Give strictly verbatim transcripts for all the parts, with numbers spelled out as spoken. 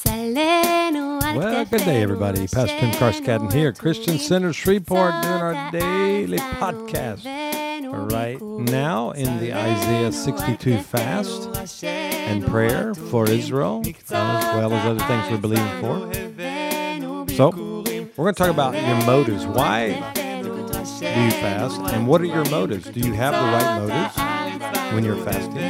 Well, good day, everybody. Pastor Tim Carscadden here, Christian Center Shreveport, doing our daily podcast right now in the Isaiah sixty-two fast and prayer for Israel, as well as other things we're believing for. So, we're going to talk about your motives. Why do you fast, and what are your motives? Do you have the right motives when you're fasting?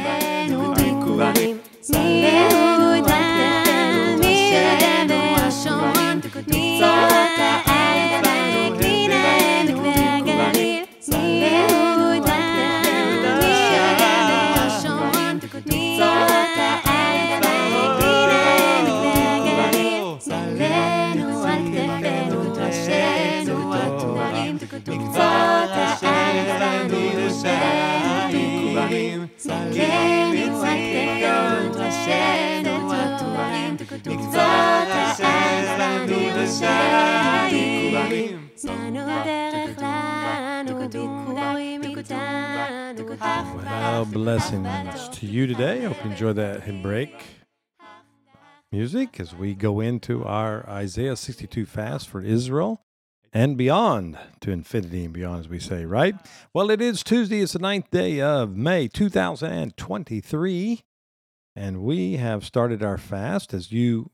Well, blessings to you today. Hope you enjoy that break music as we go into our Isaiah sixty-two fast for Israel and beyond, to infinity and beyond, as we say, right? Well, it is Tuesday. It's the ninth day of May, two thousand twenty-three, and we have started our fast. As you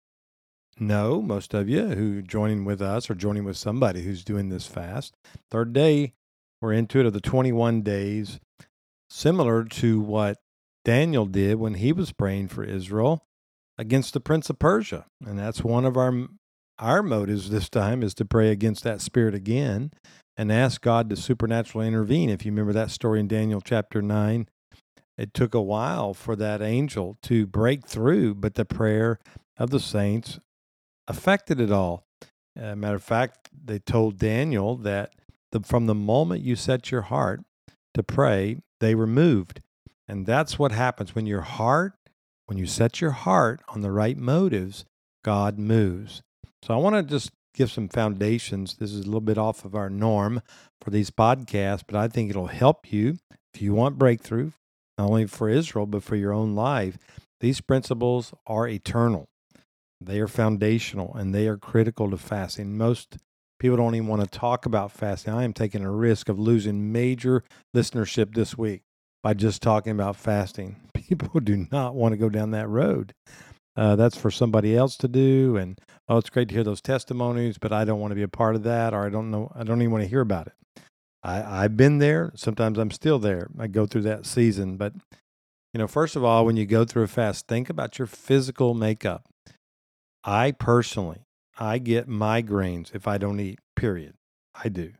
know, most of you who are joining with us or joining with somebody who's doing this fast, third day, we're into it of the twenty-one days, similar to what Daniel did when he was praying for Israel against the prince of Persia. And that's one of our our motives this time, is to pray against that spirit again and ask God to supernaturally intervene. If you remember that story in Daniel chapter nine, it took a while for that angel to break through, but the prayer of the saints affected it all. Uh, matter of fact, they told Daniel that the, from the moment you set your heart to pray, they were moved. And that's what happens when your heart, when you set your heart on the right motives, God moves. So I want to just give some foundations. This is a little bit off of our norm for these podcasts, but I think it'll help you if you want breakthrough, not only for Israel, but for your own life. These principles are eternal. They are foundational, and they are critical to fasting. Most people don't even want to talk about fasting. I am taking a risk of losing major listenership this week by just talking about fasting. People do not want to go down that road. Uh, that's for somebody else to do, and oh, it's great to hear those testimonies, but I don't want to be a part of that, or I don't know, I don't even want to hear about it. I, I've been there. Sometimes I'm still there. I go through that season, but you know, first of all, when you go through a fast, think about your physical makeup. I personally, I get migraines if I don't eat, period. I do.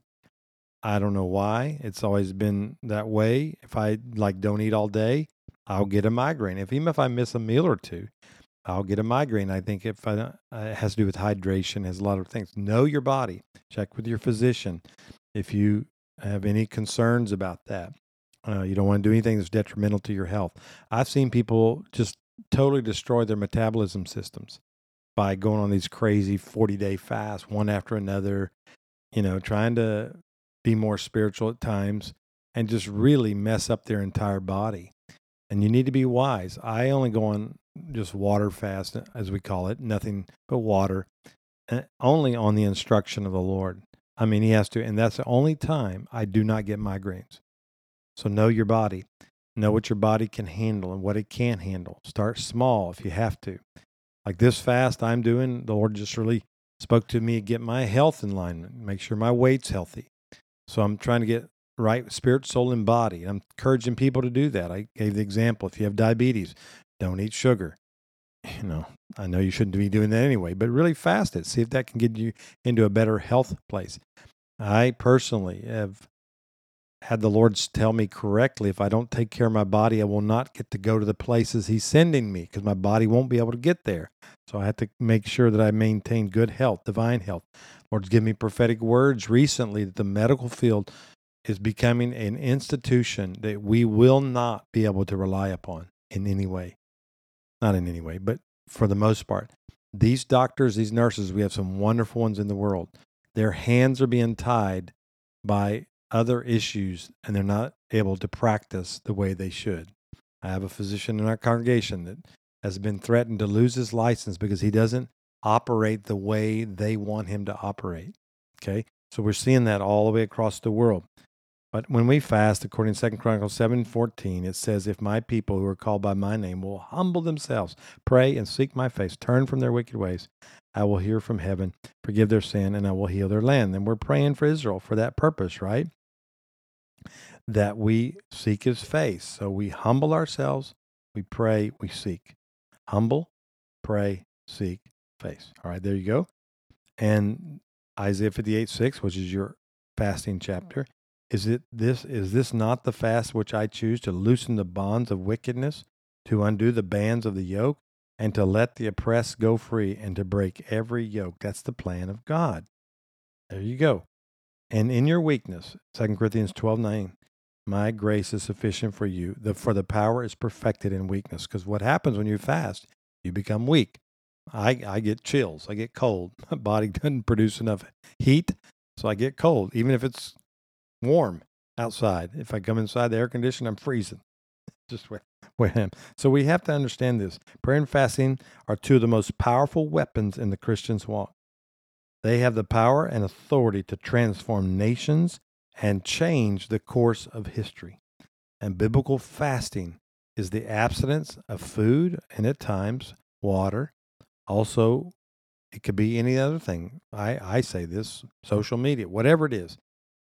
I don't know why. It's always been that way. If I like don't eat all day, I'll get a migraine. If even if I miss a meal or two, I'll get a migraine. I think if I, uh, it has to do with hydration, has a lot of things. Know your body. Check with your physician if you have any concerns about that. Uh, you don't want to do anything that's detrimental to your health. I've seen people just totally destroy their metabolism systems by going on these crazy forty-day fasts, one after another, you know, trying to be more spiritual at times and just really mess up their entire body. And you need to be wise. I only go on just water fast, as we call it, nothing but water, and only on the instruction of the Lord. I mean, he has to, and that's the only time I do not get migraines. So know your body. Know what your body can handle and what it can't handle. Start small if you have to. Like this fast I'm doing, the Lord just really spoke to me to get my health in line, make sure my weight's healthy. So I'm trying to get right spirit, soul, and body. I'm encouraging people to do that. I gave the example. If you have diabetes, don't eat sugar. You know, I know you shouldn't be doing that anyway, but really fast it. See if that can get you into a better health place. I personally have had the Lord tell me correctly, if I don't take care of my body, I will not get to go to the places he's sending me because my body won't be able to get there. So I have to make sure that I maintain good health, divine health. Lord's given me prophetic words recently that the medical field is becoming an institution that we will not be able to rely upon in any way. Not in any way, but for the most part. These doctors, these nurses, we have some wonderful ones in the world. Their hands are being tied by other issues, and they're not able to practice the way they should. I have a physician in our congregation that has been threatened to lose his license because he doesn't operate the way they want him to operate. Okay? So we're seeing that all the way across the world. But when we fast, according to Second Chronicles seven fourteen, it says, if my people who are called by my name will humble themselves, pray and seek my face, turn from their wicked ways, I will hear from heaven, forgive their sin, and I will heal their land. And we're praying for Israel for that purpose, right? That we seek his face. So we humble ourselves, we pray, we seek. Humble, pray, seek, face. All right, there you go. And Isaiah fifty-eight six, which is your fasting chapter. Is it this is this not the fast which I choose, to loosen the bonds of wickedness, to undo the bands of the yoke, and to let the oppressed go free, and to break every yoke? That's the plan of God. There you go. And in your weakness, Second Corinthians twelve nine, my grace is sufficient for you. The, for the power is perfected in weakness. Because what happens when you fast, you become weak. I, I get chills. I get cold. My body doesn't produce enough heat, so I get cold, even if it's warm outside. If I come inside the air conditioner, I'm freezing. Just where, where I am. So we have to understand this. Prayer and fasting are two of the most powerful weapons in the Christian's walk. They have the power and authority to transform nations and change the course of history. And biblical fasting is the abstinence of food and at times water. Also, it could be any other thing. I, I say this, social media, whatever it is,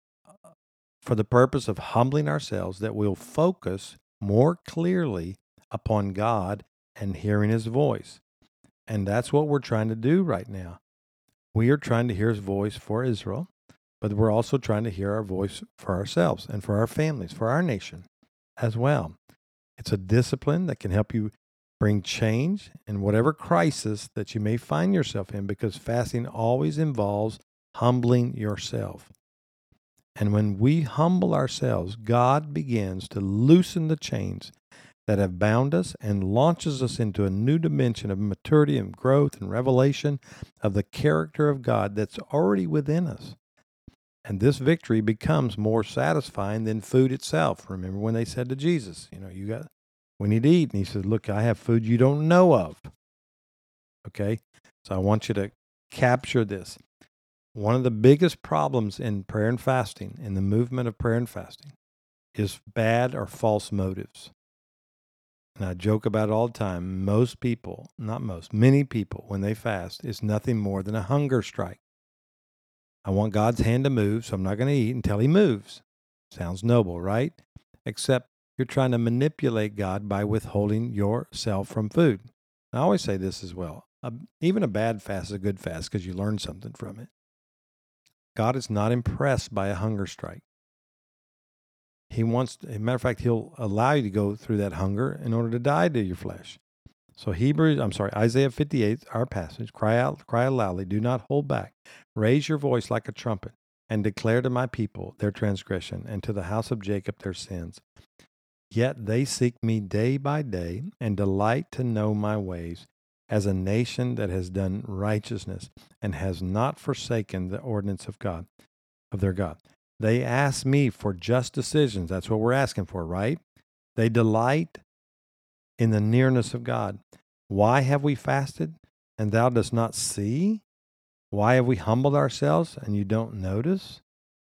for the purpose of humbling ourselves, that we'll focus more clearly upon God and hearing his voice. And that's what we're trying to do right now. We are trying to hear his voice for Israel, but we're also trying to hear our voice for ourselves and for our families, for our nation as well. It's a discipline that can help you bring change in whatever crisis that you may find yourself in, because fasting always involves humbling yourself. And when we humble ourselves, God begins to loosen the chains that have bound us and launches us into a new dimension of maturity and growth and revelation of the character of God that's already within us. And this victory becomes more satisfying than food itself. Remember when they said to Jesus, you know, you got, we need to eat. And he said, look, I have food you don't know of. Okay? So I want you to capture this. One of the biggest problems in prayer and fasting, in the movement of prayer and fasting, is bad or false motives. And I joke about it all the time. Most people, not most, many people, when they fast, it's nothing more than a hunger strike. I want God's hand to move, so I'm not going to eat until he moves. Sounds noble, right? Except you're trying to manipulate God by withholding yourself from food. I always say this as well. A, even a bad fast is a good fast because you learn something from it. God is not impressed by a hunger strike. He wants, as a matter of fact, he'll allow you to go through that hunger in order to die to your flesh. So Hebrews, I'm sorry, Isaiah fifty-eight, our passage, cry out, cry out loudly, do not hold back. Raise your voice like a trumpet and declare to my people their transgression and to the house of Jacob their sins. Yet they seek me day by day and delight to know my ways, as a nation that has done righteousness and has not forsaken the ordinance of God, of their God. They ask me for just decisions. That's what we're asking for, right? They delight in the nearness of God. Why have we fasted and thou dost not see? Why have we humbled ourselves and you don't notice?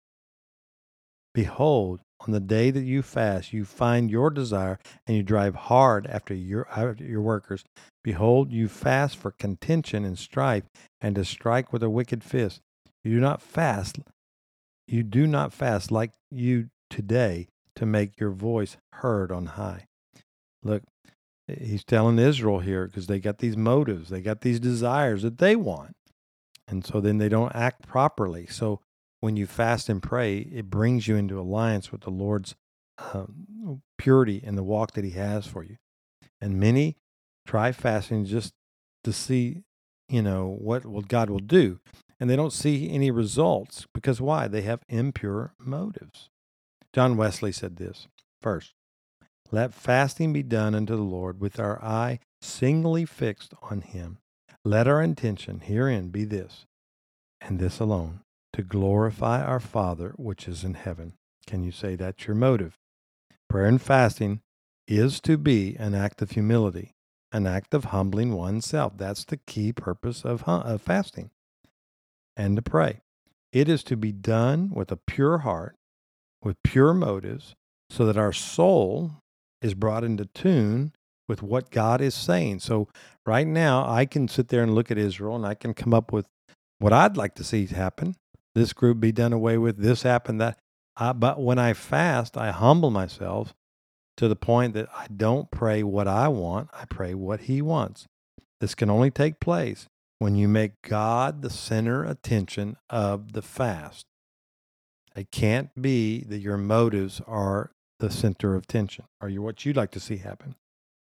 Behold, on the day that you fast, you find your desire and you drive hard after your, after your workers. Behold, you fast for contention and strife and to strike with a wicked fist. You do not fast. You do not fast like you today to make your voice heard on high. Look, he's telling Israel here because they got these motives. They got these desires that they want. And so then they don't act properly. So when you fast and pray, it brings you into alliance with the Lord's uh, purity and the walk that he has for you. And many try fasting just to see, you know, what, what God will do. And they don't see any results because why? They have impure motives. John Wesley said this, first, let fasting be done unto the Lord with our eye singly fixed on him. Let our intention herein be this, and this alone, to glorify our Father which is in heaven. Can you say that's your motive? Prayer and fasting is to be an act of humility, an act of humbling oneself. That's the key purpose of, hu- of fasting and to pray. It is to be done with a pure heart, with pure motives, so that our soul is brought into tune with what God is saying. So right now, I can sit there and look at Israel and I can come up with what I'd like to see happen. This group be done away with, this happen, that. I, but when I fast, I humble myself to the point that I don't pray what I want, I pray what He wants. This can only take place when you make God the center attention of the fast. It can't be that your motives are the center of tension, or you what you'd like to see happen.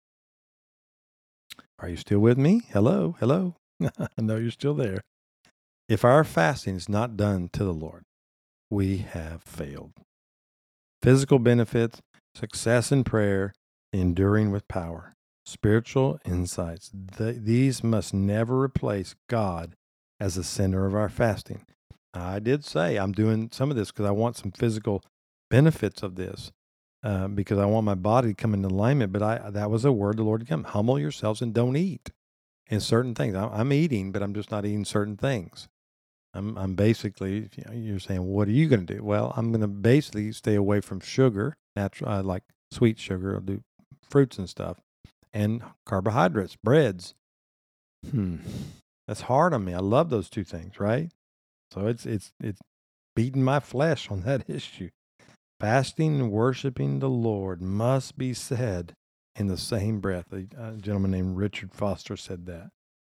Are you still with me? Hello, hello. I know you're still there. If our fasting is not done to the Lord, we have failed. Physical benefits, success in prayer, enduring with power, spiritual insights, th- these must never replace God as the center of our fasting. I did say I'm doing some of this because I want some physical benefits of this, uh, because I want my body to come into alignment. But I that was a word the Lord came. Humble yourselves and don't eat in certain things. I, I'm eating, but I'm just not eating certain things. I'm I'm basically, you know, you're saying, what are you going to do? Well, I'm going to basically stay away from sugar, natural, uh, like sweet sugar. I'll do fruits and stuff, and carbohydrates, breads. Hmm, that's hard on me. I love those two things, right? So it's it's it's beating my flesh on that issue. Fasting and worshiping the Lord must be said in the same breath. A, a gentleman named Richard Foster said that.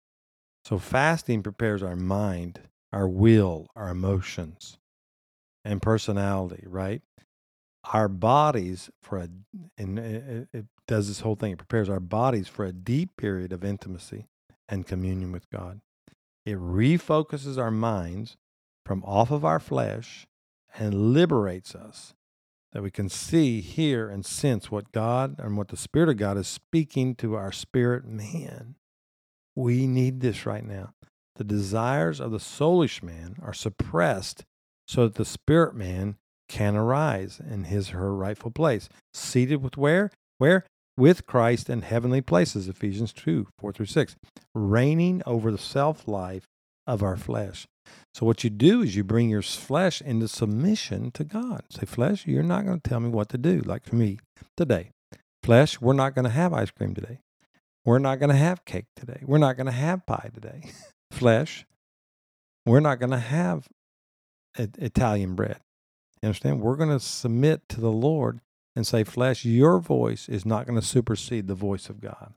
So fasting prepares our mind, our will, our emotions, and personality, right? Our bodies for a, and it, it does this whole thing. It prepares our bodies for a deep period of intimacy and communion with God. It refocuses our minds from off of our flesh and liberates us that we can see, hear, and sense what God and what the Spirit of God is speaking to our spirit man. We need this right now. The desires of the soulish man are suppressed so that the spirit man can arise in his or her rightful place. Seated with where? Where? With Christ in heavenly places, Ephesians two, four through six. Reigning over the self-life of our flesh. So what you do is you bring your flesh into submission to God. Say, flesh, you're not going to tell me what to do, like for me today. Flesh, we're not going to have ice cream today. We're not going to have cake today. We're not going to have pie today. Flesh, we're not going to have a- Italian bread. You understand? We're going to submit to the Lord and say, flesh, your voice is not going to supersede the voice of God.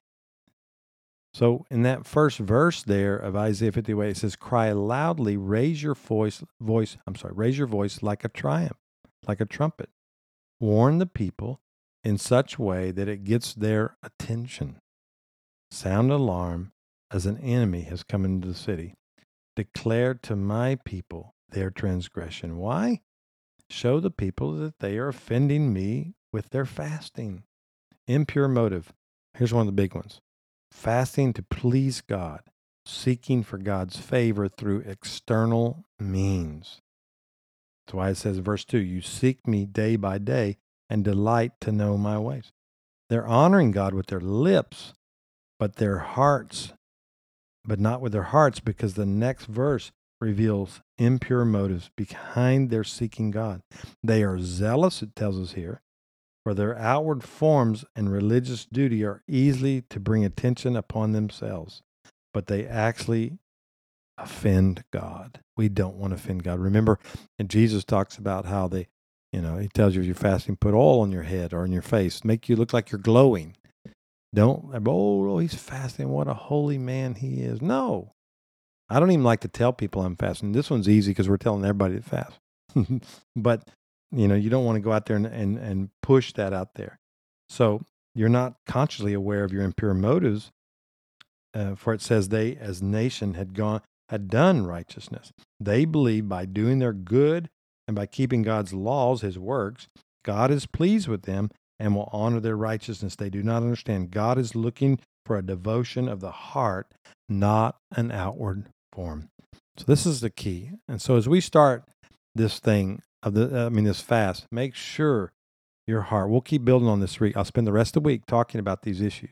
So in that first verse there of Isaiah fifty-eight, it says, cry loudly, raise your voice, voice, I'm sorry, raise your voice like a triumph, like a trumpet. Warn the people in such way that it gets their attention. Sound alarm as an enemy has come into the city. Declare to my people their transgression. Why? Show the people that they are offending me with their fasting. Impure motive. Here's one of the big ones. Fasting to please God, seeking for God's favor through external means. That's why it says in verse two, you seek me day by day and delight to know my ways. They're honoring God with their lips, but their hearts, but not with their hearts, because the next verse reveals impure motives behind their seeking God. They are zealous, it tells us here, for their outward forms and religious duty are easily to bring attention upon themselves, but they actually offend God. We don't want to offend God. Remember, and Jesus talks about how they, you know, he tells you if you're fasting, put oil on your head or on your face, make you look like you're glowing. Don't, oh, oh, he's fasting. What a holy man he is. No, I don't even like to tell people I'm fasting. This one's easy because we're telling everybody to fast. But, you know, you don't want to go out there and, and, and push that out there. So you're not consciously aware of your impure motives. Uh, for it says they, as nation, had gone, had done righteousness. They believe by doing their good and by keeping God's laws, his works, God is pleased with them and will honor their righteousness. They do not understand. God is looking for a devotion of the heart, not an outward form. So this is the key. And so as we start this thing of the, I mean, this fast, make sure your heart, we'll keep building on this week. I'll spend the rest of the week talking about these issues.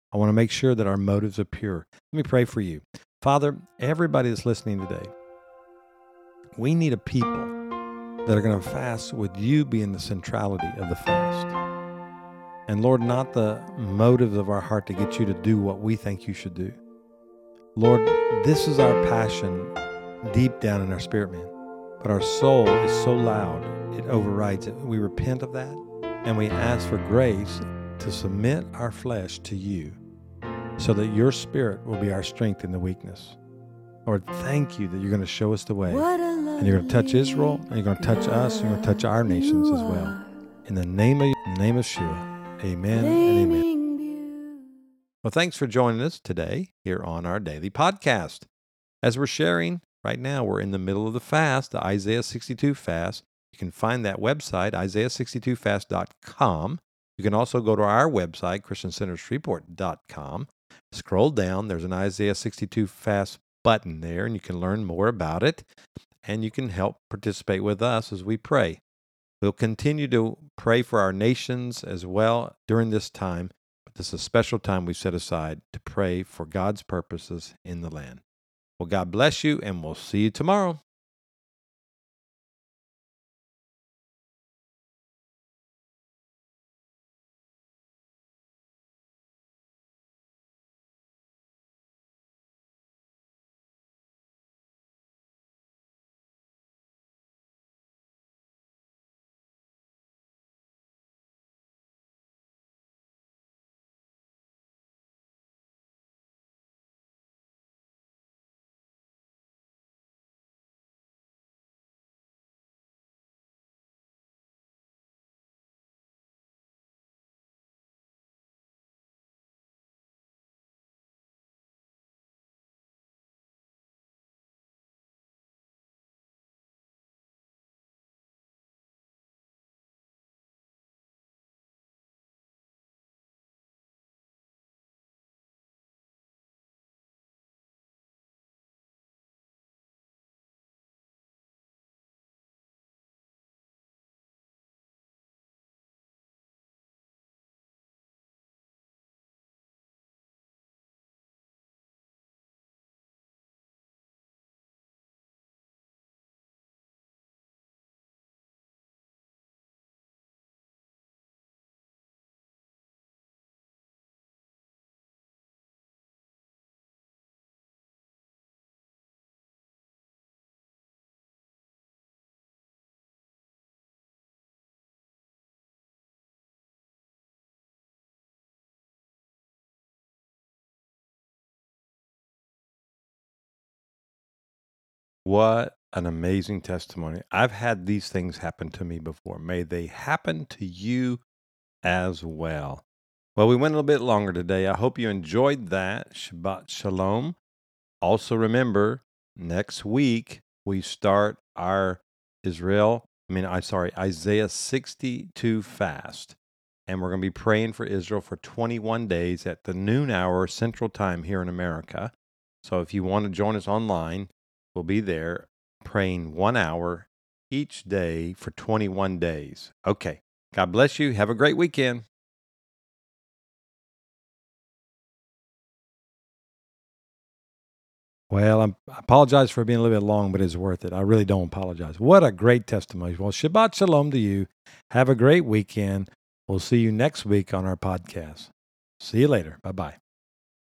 I want to make sure that our motives are pure. Let me pray for you. Father, everybody that's listening today, we need a people that are going to fast with you being the centrality of the fast. And Lord, not the motives of our heart to get you to do what we think you should do. Lord, this is our passion deep down in our spirit, man. But our soul is so loud, it overrides it. We repent of that, and we ask for grace to submit our flesh to you so that your spirit will be our strength in the weakness. Lord, thank you that you're going to show us the way. And you're going to touch Israel, and you're going to touch us, and you're going to touch our nations as well. In the name of, in the name of Yeshua, amen and amen. Well, thanks for joining us today here on our daily podcast. As we're sharing, right now we're in the middle of the fast, the Isaiah sixty-two fast. You can find that website, isaiah sixty-two fast dot com. You can also go to our website, christian center shreveport dot com. Scroll down, there's an Isaiah sixty-two fast button there, and you can learn more about it, and you can help participate with us as we pray. We'll continue to pray for our nations as well during this time, but this is a special time we've set aside to pray for God's purposes in the land. Well, God bless you, and we'll see you tomorrow. What an amazing testimony. I've had these things happen to me before. May they happen to you as well. Well, we went a little bit longer today. I hope you enjoyed that. Shabbat Shalom. Also remember, next week we start our Israel, I mean, I'm sorry, Isaiah sixty-two fast. And we're going to be praying for Israel for twenty-one days at the noon hour Central Time here in America. So if you want to join us online, we'll be there praying one hour each day for twenty-one days. Okay. God bless you. Have a great weekend. Well, I'm, I apologize for being a little bit long, but it's worth it. I really don't apologize. What a great testimony. Well, Shabbat Shalom to you. Have a great weekend. We'll see you next week on our podcast. See you later. Bye-bye.